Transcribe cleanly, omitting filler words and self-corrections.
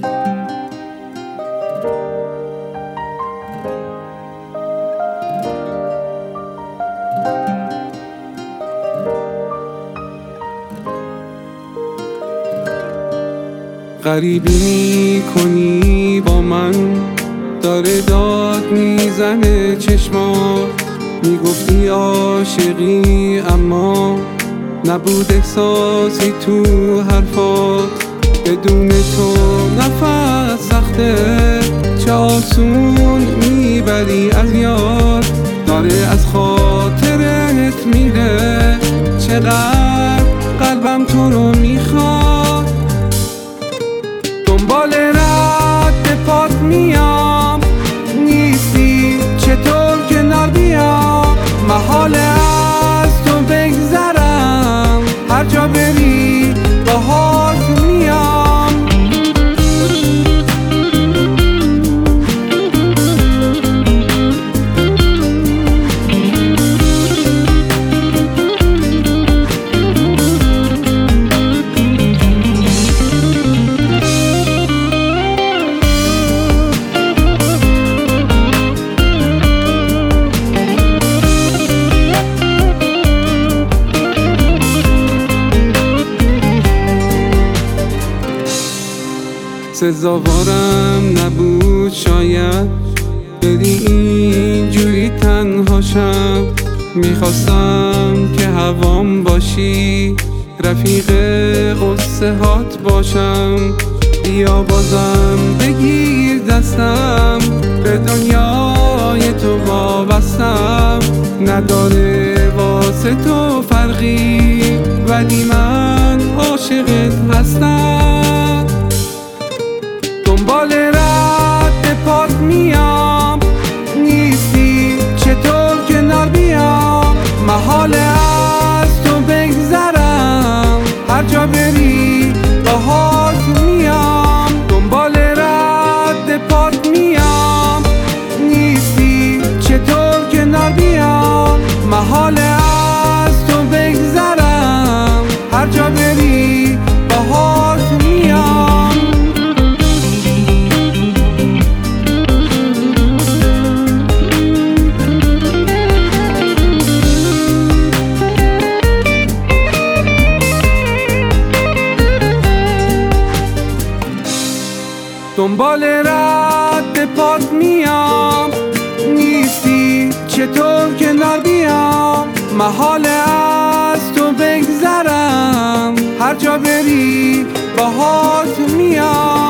غریبی میکنی با من، داره داد میزنه چشمات. میگفتی عاشقی اما نبود احساسی تو حرفات. بدون تو نفس سخته، چه آسون میبری از یاد. داره از خاطرت میره، چقدر قلبم تو رو میخواد. دنبال رد پات میام، نیستی چطور کنار بیام. محاله از تو بگذرم، هر جا بری باهات میام. سزاوارم نبود شاید بری اینجوری تنها شم. میخواستم که هوام باشی، رفیق قصه هات باشم. بیا بازم بگیر دستم، به دنیای تو وابستم. نداره واسه تو فرقی، ولی من عاشقت هستم. دنبال رد پات میام، نیستی چطور کنار بیام. محاله از تو بگذرم، هر جا بری باهات میام. دنبال رد پات میام، نیستی چطور کنار بیام. محاله از تو بگذرم، هر جا بری باهات میام. دنبال رد پات میام، نیستی چطور کنار بیام. محاله از تو بگذرم، هر جا بری باهات میام.